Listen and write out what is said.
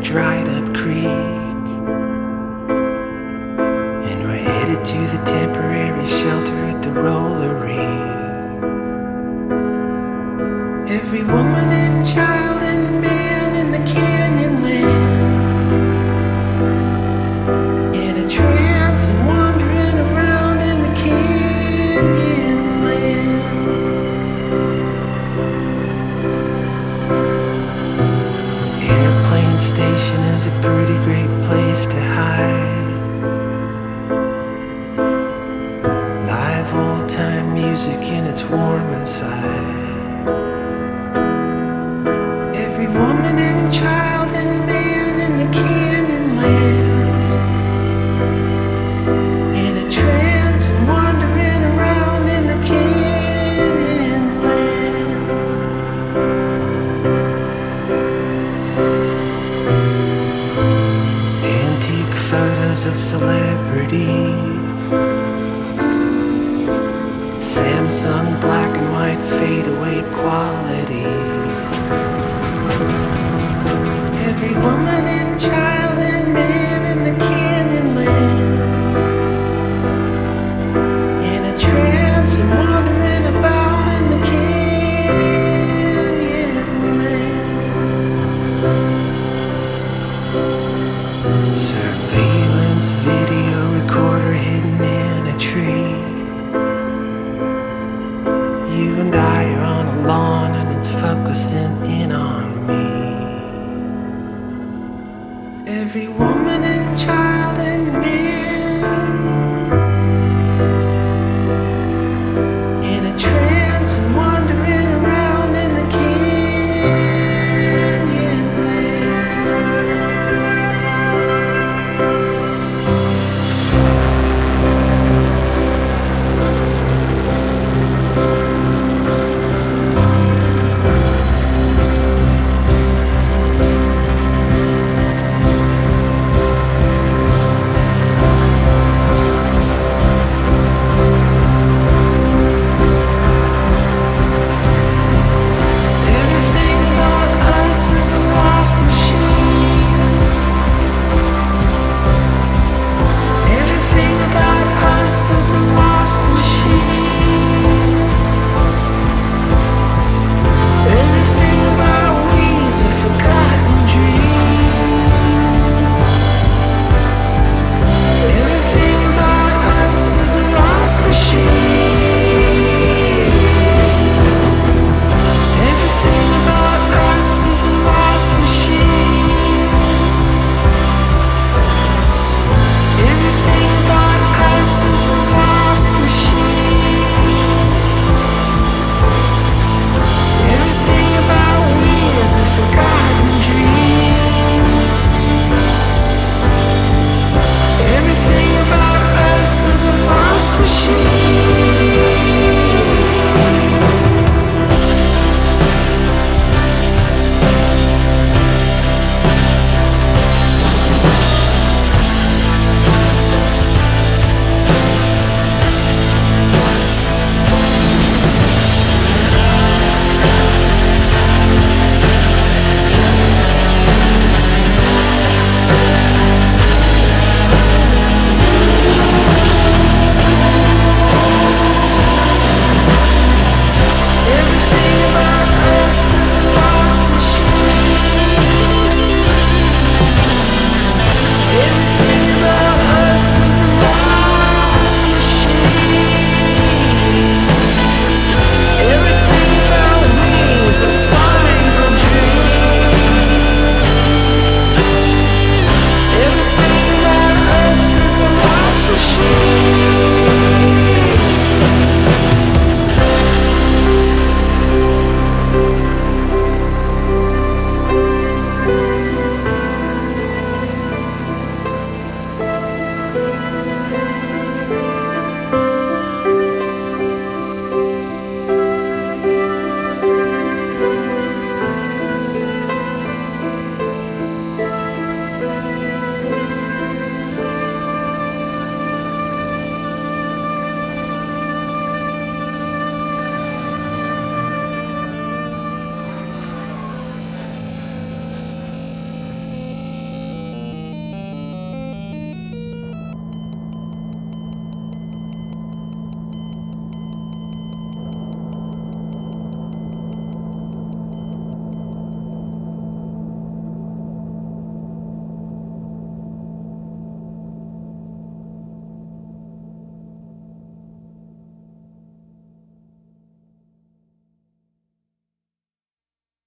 dried up creek, and we're headed to the temporary shelter at the roller rink. Every woman and child and man in the canyon land, in a trance and wandering around in the canyon land. The airplane station is a pretty great place to hide. Live old time music and it's warm inside. Every woman and child and man in the canyon land, in a trance and wandering around in the canyon land. Antique photos of celebrities, Samsung black and white fadeaway quality. Every woman and child and man in the canyon land, in a trance and wandering about in the canyon land. Surveillance video recorder hidden in a tree. You and I are on a lawn and it's focusing in on me. Every woman and child and man